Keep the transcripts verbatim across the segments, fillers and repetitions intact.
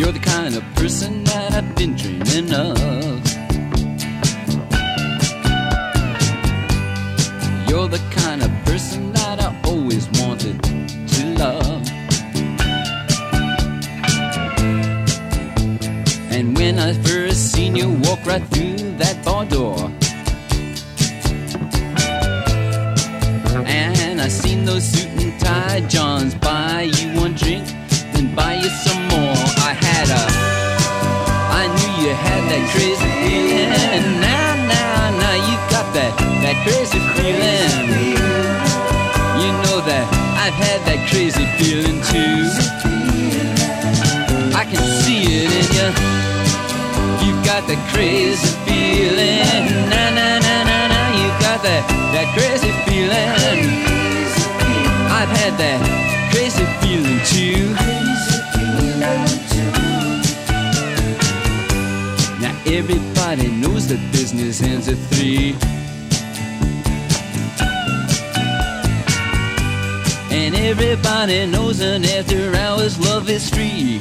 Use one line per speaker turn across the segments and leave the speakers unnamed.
You're the kind of person that I've been dreaming of. You're the kind of person that I always wanted to love. And when I first seen you walk right through that bar door, and I seen those suit and tie Johns buy you one drink, then buy you some more. I had a, I knew you had that crazy feeling. Now, now, now you got that, that crazy feeling. You know that I've had that crazy feeling too. I can see it in you. You got that crazy feeling. Na na na na na. You got that that crazy feeling. I've had that crazy feeling too. Now everybody knows that business ends at three, and everybody knows that after hours love is free.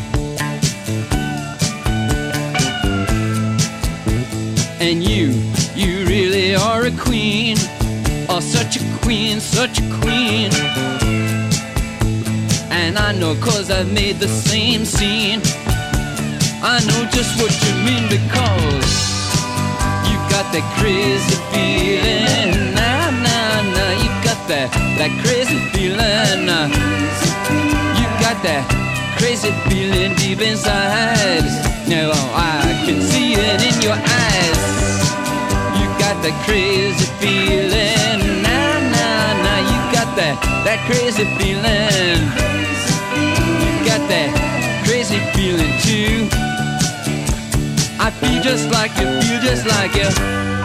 And you, you really are a queen. Oh, such a queen, such a queen. And I know 'cause I've made the same scene. I know just what you mean, because you got that crazy feeling. Nah, nah, nah, you got that, that crazy feeling. You got that crazy feeling deep inside. Now I can see it in your eyes. You got that crazy feeling. Nah, nah, nah, you got that, that crazy feeling. You got that crazy feeling too. I feel just like you, feel just like you.